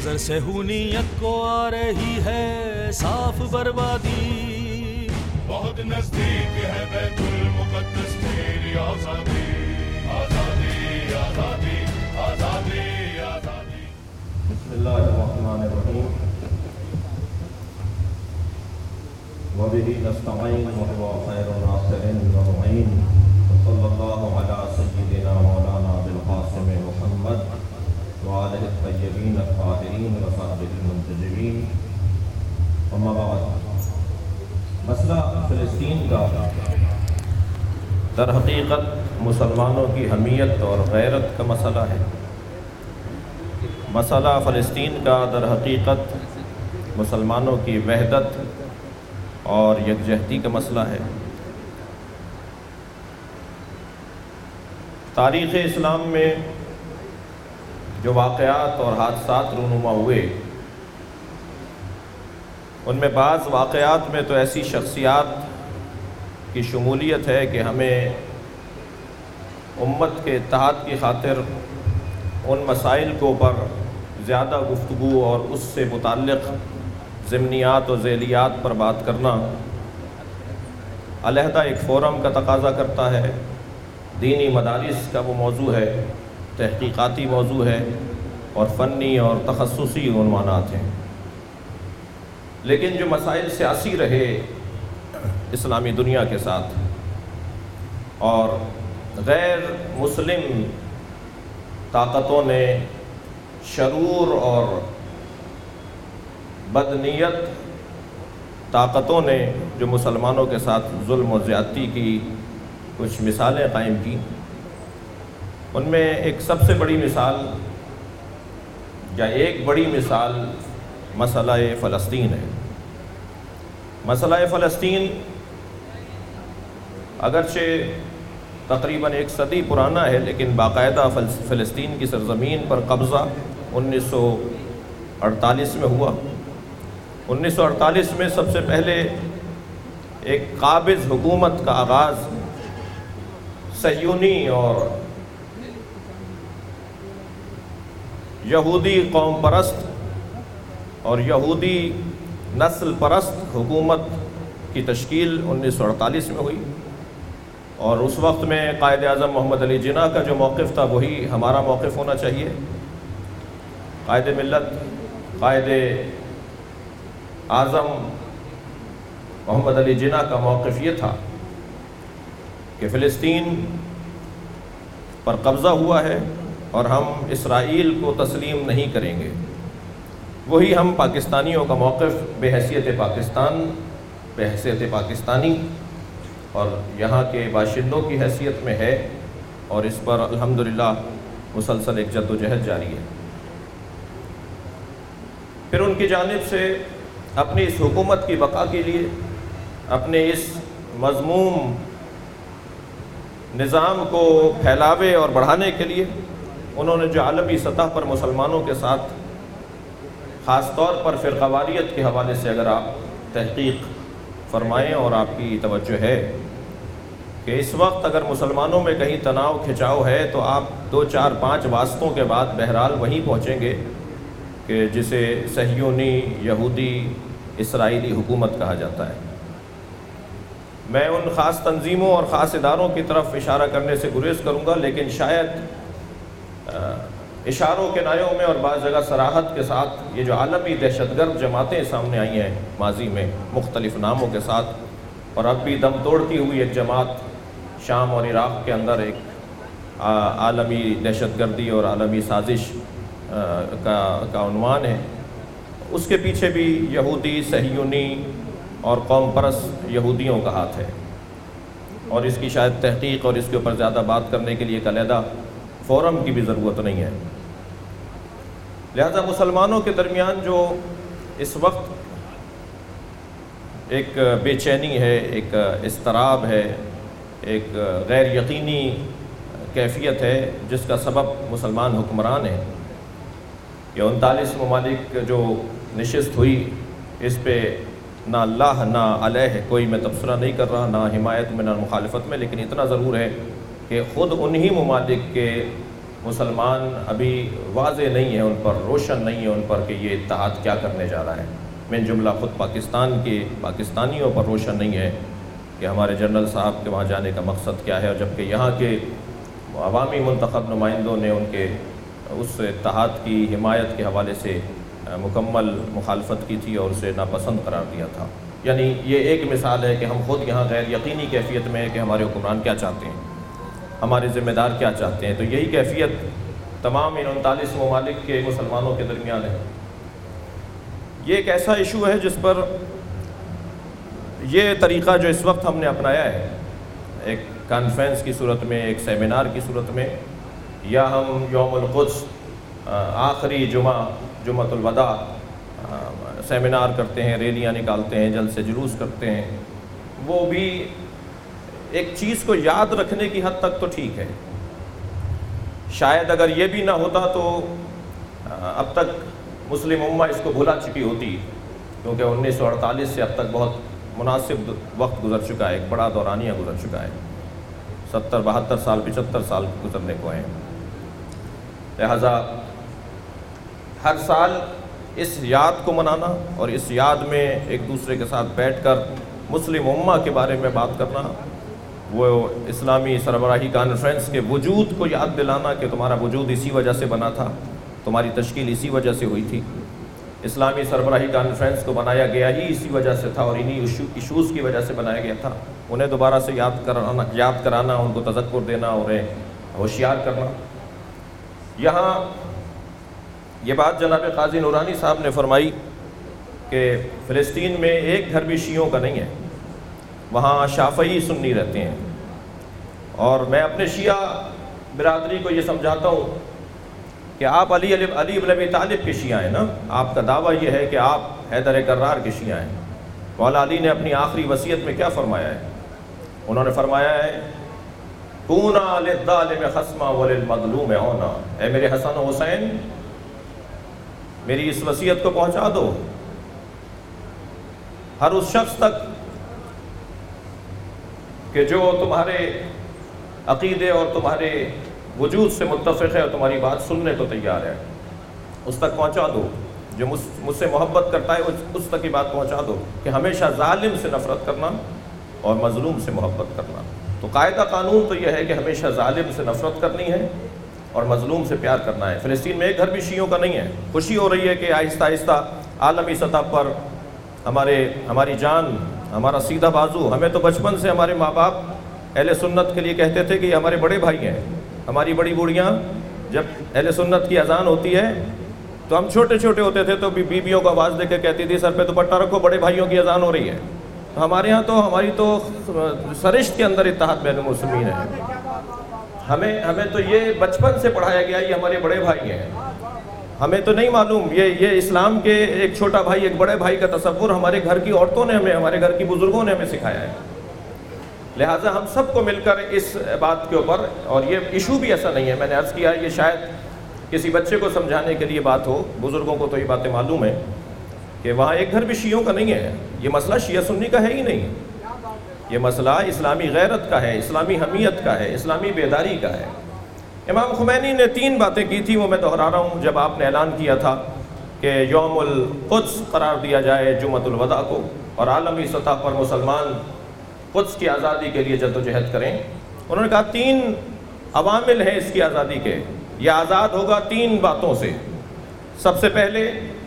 نظر سے ہونیت کو آ رہی ہے صاف بربادی، بہت نزدیک ہے بیت المقدس تیری آزادی، آزادی آزادی آزادی آزادی۔ بسم اللہ الرحمن الرحیم، وبہ نستعین وهو خیر الناصر والمعین، وصلی اللہ علی سیدنا مولانا بالقاسم محمد وآلہ الطیبین الطاہرین وصحبہ المنتجبین، اما بعد۔ مسئلہ فلسطین کا در حقیقت مسلمانوں کی حمیت اور غیرت کا مسئلہ ہے۔ مسئلہ فلسطین کا در حقیقت مسلمانوں کی وحدت اور یکجہتی کا مسئلہ ہے۔ تاریخ اسلام میں جو واقعات اور حادثات رونما ہوئے، ان میں بعض واقعات میں تو ایسی شخصیات کی شمولیت ہے کہ ہمیں امت کے اتحاد کی خاطر ان مسائل کے اوپر زیادہ گفتگو اور اس سے متعلق ضمنیات و ذیلیات پر بات کرنا علیحدہ ایک فورم کا تقاضا کرتا ہے۔ دینی مدارس کا وہ موضوع ہے، تحقیقاتی موضوع ہے اور فنی اور تخصصی عنوانات ہیں۔ لیکن جو مسائل سیاسی رہے اسلامی دنیا کے ساتھ اور غیر مسلم طاقتوں نے، شرور اور بدنیت طاقتوں نے جو مسلمانوں کے ساتھ ظلم و زیادتی کی کچھ مثالیں قائم کی، ان میں ایک سب سے بڑی مثال یا ایک بڑی مثال مسئلہ فلسطین ہے۔ مسئلہ فلسطین اگرچہ تقریباً 1 صدی پرانا ہے، لیکن باقاعدہ فلسطین کی سرزمین پر قبضہ 1948 میں ہوا۔ 1948 میں سب سے پہلے ایک قابض حکومت کا آغاز صہیونی اور یہودی قوم پرست اور یہودی نسل پرست حکومت کی تشکیل 1948 میں ہوئی، اور اس وقت میں قائد اعظم محمد علی جناح کا جو موقف تھا وہی ہمارا موقف ہونا چاہیے۔ قائد ملت، قائد اعظم محمد علی جناح کا موقف یہ تھا کہ فلسطین پر قبضہ ہوا ہے اور ہم اسرائیل کو تسلیم نہیں کریں گے۔ وہی ہم پاکستانیوں کا موقف بحیثیت پاکستان، بحیثیت پاکستانی اور یہاں کے باشندوں کی حیثیت میں ہے، اور اس پر الحمدللہ مسلسل ایک جد و جہد جاری ہے۔ پھر ان کی جانب سے اپنی اس حکومت کی بقا کے لیے، اپنے اس مذموم نظام کو پھیلاوے اور بڑھانے کے لیے انہوں نے جو عالمی سطح پر مسلمانوں کے ساتھ، خاص طور پر فرقہ واریت کے حوالے سے اگر آپ تحقیق فرمائیں اور آپ کی توجہ ہے کہ اس وقت اگر مسلمانوں میں کہیں تناؤ کھچاؤ ہے تو آپ 2 4 5 واسطوں کے بعد بہرحال وہیں پہنچیں گے کہ جسے صہیونی یہودی اسرائیلی حکومت کہا جاتا ہے۔ میں ان خاص تنظیموں اور خاص اداروں کی طرف اشارہ کرنے سے گریز کروں گا، لیکن شاید اشاروں کے نایوں میں اور بعض جگہ صراحت کے ساتھ یہ جو عالمی دہشت گرد جماعتیں سامنے آئی ہیں ماضی میں مختلف ناموں کے ساتھ، اور اب بھی دم توڑتی ہوئی ایک جماعت شام اور عراق کے اندر ایک عالمی دہشت گردی اور عالمی سازش کا عنوان ہے، اس کے پیچھے بھی یہودی، صہیونی اور قوم پرست یہودیوں کا ہاتھ ہے، اور اس کی شاید تحقیق اور اس کے اوپر زیادہ بات کرنے کے لیے ایک علیحدہ فورم کی بھی ضرورت نہیں ہے۔ لہذا مسلمانوں کے درمیان جو اس وقت ایک بے چینی ہے، ایک اضطراب ہے، ایک غیر یقینی کیفیت ہے، جس کا سبب مسلمان حکمران ہیں۔ یہ 39 ممالک جو نشست ہوئی، اس پہ نہ اللہ نہ علیہ کوئی میں تبصرہ نہیں کر رہا، نہ حمایت میں نہ مخالفت میں، لیکن اتنا ضرور ہے کہ خود انہی ممالک کے مسلمان ابھی واضح نہیں ہے ان پر، روشن نہیں ہے ان پر کہ یہ اتحاد کیا کرنے جا رہا ہے۔ من جملہ خود پاکستان کے پاکستانیوں پر روشن نہیں ہے کہ ہمارے جنرل صاحب کے وہاں جانے کا مقصد کیا ہے، اور جبکہ یہاں کے عوامی منتخب نمائندوں نے ان کے اس اتحاد کی حمایت کے حوالے سے مکمل مخالفت کی تھی اور اسے ناپسند قرار دیا تھا۔ یعنی یہ ایک مثال ہے کہ ہم خود یہاں غیر یقینی کیفیت میں ہیں کہ ہمارے حکمران کیا چاہتے ہیں، ہمارے ذمہ دار کیا چاہتے ہیں۔ تو یہی کیفیت تمام ان 39 ممالک کے مسلمانوں کے درمیان ہے۔ یہ ایک ایسا ایشو ہے جس پر یہ طریقہ جو اس وقت ہم نے اپنایا ہے، ایک کانفرنس کی صورت میں، ایک سیمینار کی صورت میں، یا ہم یوم القدس آخری جمعۃ الوداع سیمینار کرتے ہیں، ریلیاں نکالتے ہیں، جلسے جلوس کرتے ہیں، وہ بھی ایک چیز کو یاد رکھنے کی حد تک تو ٹھیک ہے۔ شاید اگر یہ بھی نہ ہوتا تو اب تک مسلم امہ اس کو بھلا چکی ہوتی، کیونکہ 1948 سے اب تک بہت مناسب وقت گزر چکا ہے، ایک بڑا دورانیہ گزر چکا ہے، 70 72 سال 75 سال گزرنے کو ہیں۔ لہٰذا ہر سال اس یاد کو منانا اور اس یاد میں ایک دوسرے کے ساتھ بیٹھ کر مسلم امہ کے بارے میں بات کرنا، وہ اسلامی سربراہی کانفرنس کے وجود کو یاد دلانا کہ تمہارا وجود اسی وجہ سے بنا تھا، تمہاری تشکیل اسی وجہ سے ہوئی تھی، اسلامی سربراہی کانفرنس کو بنایا گیا ہی اسی وجہ سے تھا اور انہی ایشوز کی وجہ سے بنایا گیا تھا، انہیں دوبارہ سے یاد کرانا، ان کو تذکر دینا اور انہیں ہوشیار کرنا۔ یہاں یہ بات جناب قاضی نورانی صاحب نے فرمائی کہ فلسطین میں ایک گھر بھی شیعوں کا نہیں ہے، وہاں شافعی سنی رہتے ہیں، اور میں اپنے شیعہ برادری کو یہ سمجھاتا ہوں کہ آپ علی بن ابی طالب کے شیعہ ہیں نا، آپ کا دعویٰ یہ ہے کہ آپ حیدر کرار کے شیعہ ہیں۔ مولا علی نے اپنی آخری وصیت میں کیا فرمایا ہے؟ انہوں نے فرمایا ہے کونا للظالم خصما وللمظلوم عونا، اے میرے حسن و حسین میری اس وصیت کو پہنچا دو ہر اس شخص تک کہ جو تمہارے عقیدے اور تمہارے وجود سے متفق ہے اور تمہاری بات سننے کو تیار ہے، اس تک پہنچا دو۔ جو مجھ سے محبت کرتا ہے اس تک کی بات پہنچا دو کہ ہمیشہ ظالم سے نفرت کرنا اور مظلوم سے محبت کرنا۔ تو قاعدہ قانون تو یہ ہے کہ ہمیشہ ظالم سے نفرت کرنی ہے اور مظلوم سے پیار کرنا ہے۔ فلسطین میں ایک گھر بھی شیعوں کا نہیں ہے۔ خوشی ہو رہی ہے کہ آہستہ آہستہ عالمی سطح پر ہماری جان، ہمارا سیدھا بازو، ہمیں تو بچپن سے ہمارے ماں باپ اہل سنت کے لیے کہتے تھے کہ یہ ہمارے بڑے بھائی ہیں۔ ہماری بڑی بوڑھیاں جب اہل سنت کی اذان ہوتی ہے تو ہم چھوٹے چھوٹے ہوتے تھے تو بیویوں کو آواز دے کے کہتی تھی سر پہ دوپٹہ رکھو، بڑے بھائیوں کی اذان ہو رہی ہے۔ ہمارے ہاں تو ہماری تو سرشت کے اندر اتحاد بین المسلمین ہے۔ ہمیں تو یہ بچپن سے پڑھایا گیا یہ ہمارے بڑے بھائی ہیں۔ ہمیں تو نہیں معلوم یہ اسلام کے ایک چھوٹا بھائی ایک بڑے بھائی کا تصور ہمارے گھر کی عورتوں نے ہمارے گھر کی بزرگوں نے ہمیں سکھایا ہے۔ لہٰذا ہم سب کو مل کر اس بات کے اوپر، اور یہ ایشو بھی ایسا نہیں ہے، میں نے عرض کیا یہ شاید کسی بچے کو سمجھانے کے لیے بات ہو، بزرگوں کو تو یہ باتیں معلوم ہے کہ وہاں ایک گھر بھی شیعوں کا نہیں ہے۔ یہ مسئلہ شیعہ سنی کا ہے ہی نہیں، یہ مسئلہ اسلامی غیرت کا ہے، اسلامی حمیت کا ہے، اسلامی بیداری کا ہے۔ امام خمینی نے 3 باتیں کی تھی، وہ میں دہرا رہا ہوں۔ جب آپ نے اعلان کیا تھا کہ یوم القدس قرار دیا جائے جمعۃ الوداع کو اور عالمی سطح پر مسلمان قدس کی آزادی کے لیے جدوجہد کریں، انہوں نے کہا 3 عوامل ہیں اس کی آزادی کے، یہ آزاد ہوگا 3 باتوں سے۔ سب سے پہلے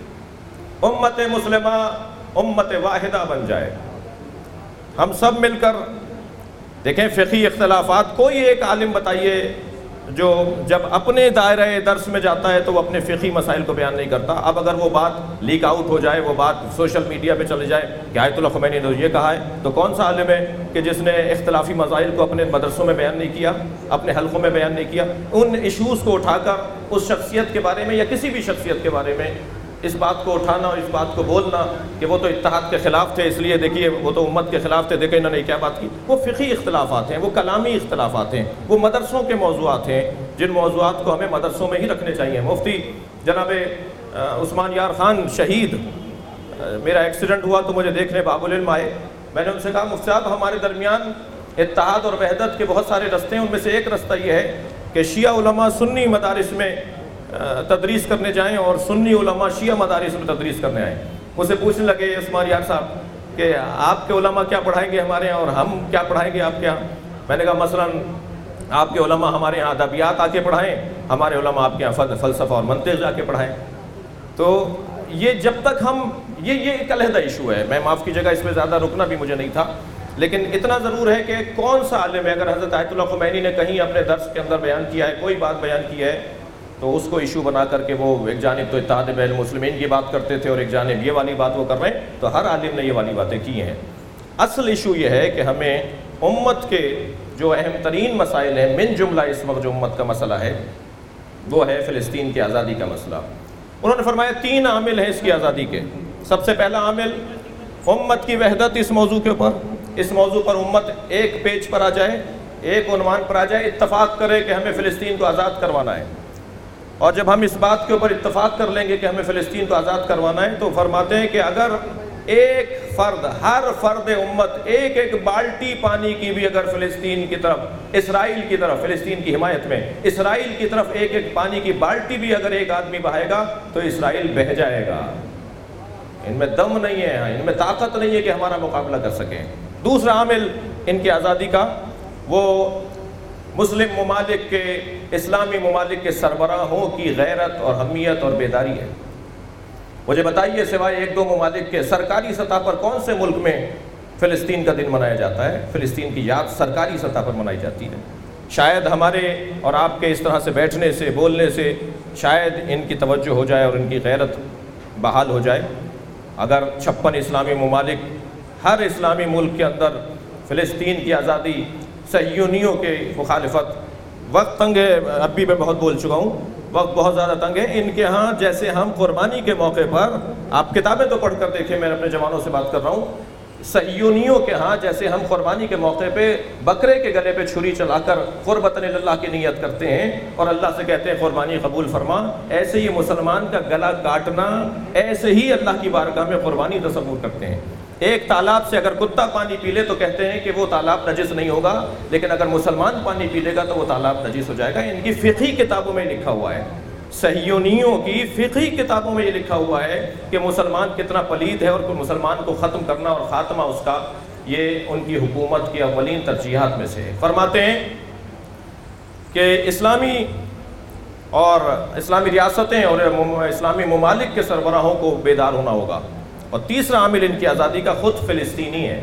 امت مسلمہ امت واحدہ بن جائے، ہم سب مل کر دیکھیں فقہی اختلافات، کوئی ایک عالم بتائیے جو جب اپنے دائرہ درس میں جاتا ہے تو وہ اپنے فقہی مسائل کو بیان نہیں کرتا۔ اب اگر وہ بات لیک آؤٹ ہو جائے، وہ بات سوشل میڈیا پہ چلے جائے کہ آیت اللہ خمینی نے یہ کہا ہے، تو کون سا عالم ہے کہ جس نے اختلافی مسائل کو اپنے مدرسوں میں بیان نہیں کیا، اپنے حلقوں میں بیان نہیں کیا؟ ان ایشوز کو اٹھا کر اس شخصیت کے بارے میں یا کسی بھی شخصیت کے بارے میں اس بات کو اٹھانا اور اس بات کو بولنا کہ وہ تو اتحاد کے خلاف تھے، اس لیے دیکھیے وہ تو امت کے خلاف تھے، دیکھیں انہوں نے کیا بات کی۔ وہ فقہی اختلافات ہیں، وہ کلامی اختلافات ہیں، وہ مدرسوں کے موضوعات ہیں جن موضوعات کو ہمیں مدرسوں میں ہی رکھنے چاہیے۔ مفتی جناب عثمان یار خان شہید، میرا ایکسیڈنٹ ہوا تو مجھے دیکھنے باب العلم آئے، میں نے ان سے کہا مفتی صاحب ہمارے درمیان اتحاد اور وحدت کے بہت سارے رستے ہیں، ان میں سے ایک رستہ یہ ہے کہ شیعہ علماء سنی مدارس میں تدریس کرنے جائیں اور سنی علماء شیعہ مدارس میں تدریس کرنے آئیں۔ مجھ سے پوچھنے لگے عثمان یار صاحب کہ آپ کے علماء کیا پڑھائیں گے ہمارے یہاں اور ہم کیا پڑھائیں گے آپ کے یہاں؟ میں نے کہا مثلاً آپ کے علماء ہمارے یہاں ادبیات آ کے پڑھائیں، ہمارے علماء آپ کے یہاں فلسفہ اور منطق جا کے پڑھائیں۔ تو یہ جب تک ہم یہ ایک علیحدہ ایشو ہے، میں معاف کیجیے گا اس میں زیادہ رکنا بھی مجھے نہیں تھا، لیکن اتنا ضرور ہے کہ کون سا عالم ہے اگر حضرت آیت اللہ خمینی نے کہیں اپنے درس کے اندر بیان کیا ہے، کوئی بات بیان کی ہے، تو اس کو ایشو بنا کر کے وہ ایک جانب تو اتحاد بین المسلمین کی بات کرتے تھے اور ایک جانب یہ والی بات وہ کر رہے ہیں، تو ہر عالم نے یہ والی باتیں کی ہیں۔ اصل ایشو یہ ہے کہ ہمیں امت کے جو اہم ترین مسائل ہیں، من جملہ اس وقت جو امت کا مسئلہ ہے وہ ہے فلسطین کی آزادی کا مسئلہ۔ انہوں نے فرمایا 3 عامل ہیں اس کی آزادی کے۔ سب سے پہلا عامل امت کی وحدت، اس موضوع کے اوپر، اس موضوع پر امت ایک پیج پر آ جائے، ایک عنوان پر آ جائے، اتفاق کرے کہ ہمیں فلسطین کو آزاد کروانا ہے۔ اور جب ہم اس بات کے اوپر اتفاق کر لیں گے کہ ہمیں فلسطین کو آزاد کروانا ہے، تو فرماتے ہیں کہ اگر ایک فرد، ہر فرد امت ایک ایک بالٹی پانی کی بھی اگر فلسطین کی طرف، اسرائیل کی طرف، فلسطین کی حمایت میں اسرائیل کی طرف ایک ایک پانی کی بالٹی بھی اگر ایک آدمی بہائے گا تو اسرائیل بہہ جائے گا۔ ان میں دم نہیں ہے، ان میں طاقت نہیں ہے کہ ہمارا مقابلہ کر سکیں۔ دوسرا عامل ان کی آزادی کا وہ مسلم ممالک کے، اسلامی ممالک کے سربراہوں کی غیرت اور حمیت اور بیداری ہے۔ مجھے بتائیے سوائے 1-2 ممالک کے سرکاری سطح پر کون سے ملک میں فلسطین کا دن منایا جاتا ہے؟ فلسطین کی یاد سرکاری سطح پر منائی جاتی ہے۔ شاید ہمارے اور آپ کے اس طرح سے بیٹھنے سے، بولنے سے شاید ان کی توجہ ہو جائے اور ان کی غیرت بحال ہو جائے۔ اگر 56 اسلامی ممالک، ہر اسلامی ملک کے اندر فلسطین کی آزادی، صہیونیوں کے مخالفت، وقت تنگ ہے، اب بھی میں بہت بول چکا ہوں، وقت بہت زیادہ تنگ ہے، ان کے ہاں جیسے ہم قربانی کے موقع پر، آپ کتابیں تو پڑھ کر دیکھیں، میں اپنے جوانوں سے بات کر رہا ہوں، صہیونیوں کے ہاں جیسے ہم قربانی کے موقع پہ بکرے کے گلے پہ چھری چلا کر قربتاً اللہ کی نیت کرتے ہیں اور اللہ سے کہتے ہیں قربانی قبول فرما، ایسے ہی مسلمان کا گلا کاٹنا، ایسے ہی اللہ کی بارگاہ میں قربانی تصور کرتے ہیں۔ ایک تالاب سے اگر کتا پانی پی لے تو کہتے ہیں کہ وہ تالاب نجس نہیں ہوگا، لیکن اگر مسلمان پانی پی لے گا تو وہ تالاب نجس ہو جائے گا۔ ان کی فقہی کتابوں میں لکھا ہوا ہے، صہیونیوں کی فقہی کتابوں میں یہ لکھا ہوا ہے کہ مسلمان کتنا پلید ہے اور مسلمان کو ختم کرنا اور خاتمہ اس کا، یہ ان کی حکومت کی اولین ترجیحات میں سے ہے۔ فرماتے ہیں کہ اسلامی ریاستیں اور اسلامی ممالک کے سربراہوں کو بیدار ہونا ہوگا۔ اور تیسرا عامل ان کی آزادی کا خود فلسطینی ہے۔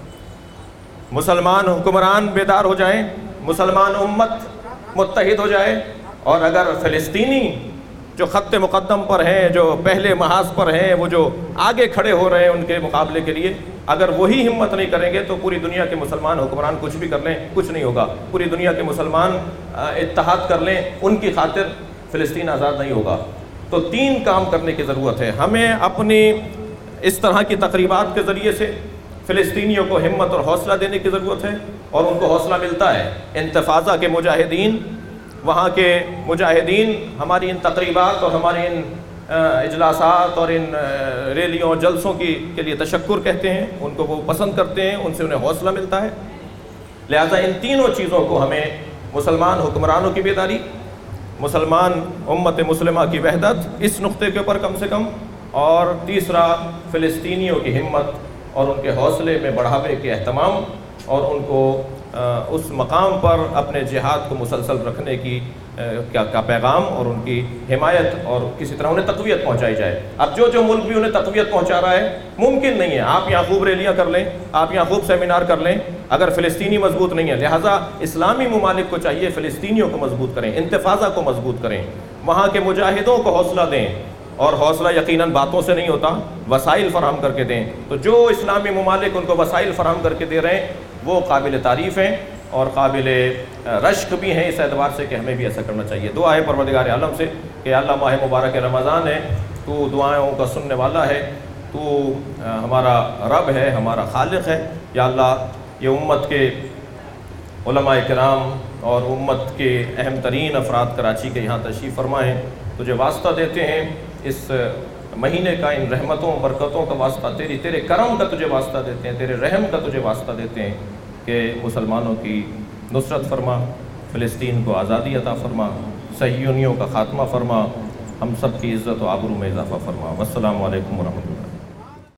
مسلمان حکمران بیدار ہو جائیں، مسلمان امت متحد ہو جائے، اور اگر فلسطینی جو خط مقدم پر ہیں، جو پہلے محاذ پر ہیں، وہ جو آگے کھڑے ہو رہے ہیں ان کے مقابلے کے لیے، اگر وہی ہمت نہیں کریں گے تو پوری دنیا کے مسلمان حکمران کچھ بھی کر لیں کچھ نہیں ہوگا۔ پوری دنیا کے مسلمان اتحاد کر لیں، ان کی خاطر فلسطین آزاد نہیں ہوگا۔ تو 3 کام کرنے کی ضرورت ہے ہمیں۔ اپنی اس طرح کی تقریبات کے ذریعے سے فلسطینیوں کو ہمت اور حوصلہ دینے کی ضرورت ہے، اور ان کو حوصلہ ملتا ہے۔ انتفاضہ کے مجاہدین، وہاں کے مجاہدین ہماری ان تقریبات اور ہمارے ان اجلاسات اور ان ریلیوں جلسوں کے لیے تشکر کہتے ہیں، ان کو وہ پسند کرتے ہیں، ان سے انہیں حوصلہ ملتا ہے۔ لہذا ان تینوں چیزوں کو ہمیں، مسلمان حکمرانوں کی بیداری، مسلمان امت مسلمہ کی وحدت، اس نقطے کے اوپر کم سے کم، اور تیسرا فلسطینیوں کی ہمت اور ان کے حوصلے میں بڑھاوے کے اہتمام، اور ان کو اس مقام پر اپنے جہاد کو مسلسل رکھنے کی کا پیغام اور ان کی حمایت اور کسی طرح انہیں تقویت پہنچائی جائے۔ اب جو ملک بھی انہیں تقویت پہنچا رہا ہے، ممکن نہیں ہے آپ یہاں خوب ریلیاں کر لیں، آپ یہاں خوب سیمینار کر لیں، اگر فلسطینی مضبوط نہیں ہے۔ لہٰذا اسلامی ممالک کو چاہیے فلسطینیوں کو مضبوط کریں، انتفاضہ کو مضبوط کریں، وہاں کے مجاہدوں کو حوصلہ دیں، اور حوصلہ یقیناً باتوں سے نہیں ہوتا، وسائل فراہم کر کے دیں۔ تو جو اسلامی ممالک ان کو وسائل فراہم کر کے دے رہے ہیں وہ قابل تعریف ہیں اور قابل رشک بھی ہیں، اس اعتبار سے کہ ہمیں بھی ایسا کرنا چاہیے۔ دعا ہے پروردگار عالم سے کہ اللہ ماہ مبارک رمضان ہے، تو دعاؤں کا سننے والا ہے، تو ہمارا رب ہے، ہمارا خالق ہے۔ یا اللہ یہ امت کے علماء کرام اور امت کے اہم ترین افراد کراچی کے یہاں تشریف فرما ہیں، تجھے واسطہ دیتے ہیں اس مہینے کا، ان رحمتوں برکتوں کا واسطہ تیرے کرم کا تجھے واسطہ دیتے ہیں، تیرے رحم کا تجھے واسطہ دیتے ہیں کہ مسلمانوں کی نصرت فرما، فلسطین کو آزادی عطا فرما، صہیونیوں کا خاتمہ فرما، ہم سب کی عزت و آبرو میں اضافہ فرما۔ والسلام علیکم ورحمۃ اللہ۔